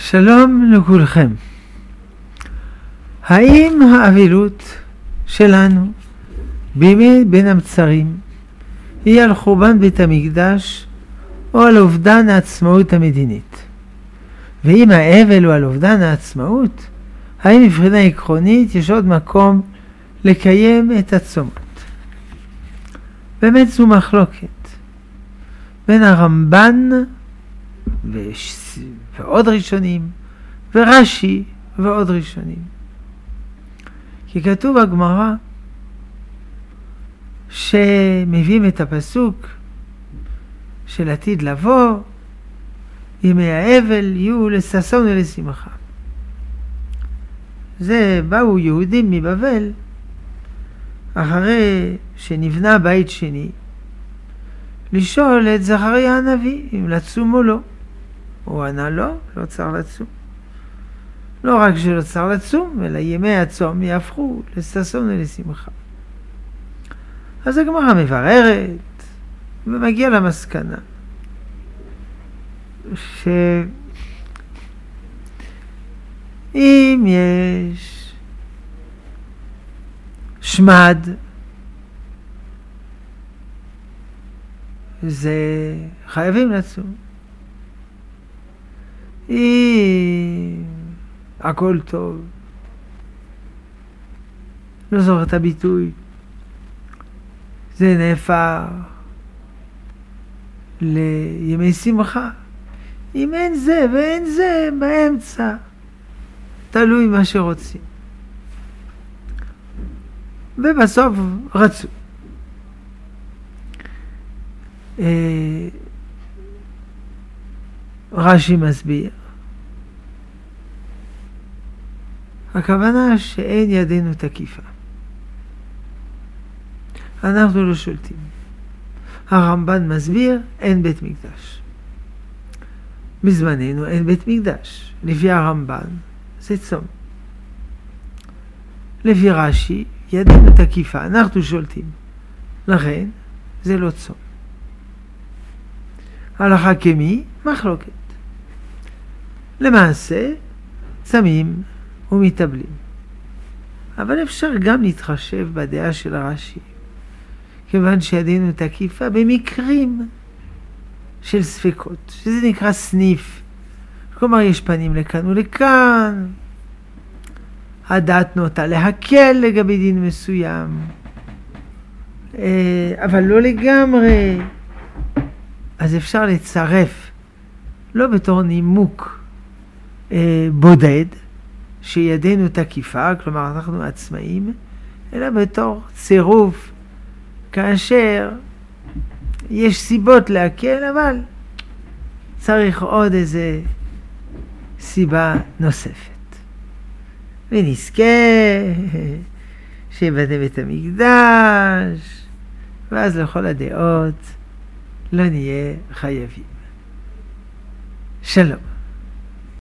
שלום לכולכם. האם האבלות שלנו בימי בין המצרים היא על חורבן בית המקדש או על אובדן העצמאות המדינית? ואם האבל הוא על אובדן העצמאות, האם מבחינה עקרונית יש עוד מקום לקיים את הצומות? באמת זו מחלוקת בין הרמב"ן ועוד ראשונים ורש"י ועוד ראשונים. כי כתוב בגמרא שמביאים את הפסוק של עתיד לבוא, ימי האבל יהיו לששון ולשמחה. זה באו יהודים מבבל אחרי שנבנה בית שני לשאול את זכריה הנביא אם לצום או לא. הוא ענה לא צריך לצום. לא רק שלא צריך לצום, אלא ימי הצום יהפכו לששון ולשמחה. אז הגמרא מבררת ומגיע למסקנה שאם יש שמד, זה חייבים לצום. אם הכל טוב, לא זוכר את הביטוי, זה נהפך לימי שמחה. אם אין זה ואין זה, באמצע, תלוי מה שרוצים. ובסוף רצו. רש"י מסביר, הכוונה שאין ידינו תקיפה. אנחנו לא שולטים. הרמב"ן מסביר, אין בית מקדש. בזמננו אין בית מקדש. לפי הרמב"ן זה צום. לפי רש"י, ידינו תקיפה, אנחנו שולטים. לכן זה לא צום. הלכה כמי? מחלוקת. למעשה, צמים ומתאבלים. אבל אפשר גם להתחשב בדעה של רש"י, כיוון שידינו תקיפה במקרים של ספקות, שזה נקרא סניף. כלומר, יש פנים לכאן ולכאן. הדעת נוטה להקל לגבי דין מסוים, אבל לא לגמרי. אז אפשר לצרף, לא בתור נימוק בודד, שידינו תקיפה, כלומר אנחנו עצמאים, אלא בתור צירוף, כאשר יש סיבות להקל, אבל צריך עוד איזה סיבה נוספת. ונזכה שיבנה בית המקדש, ואז לכל הדעות לא נהיה חייבים. שלום.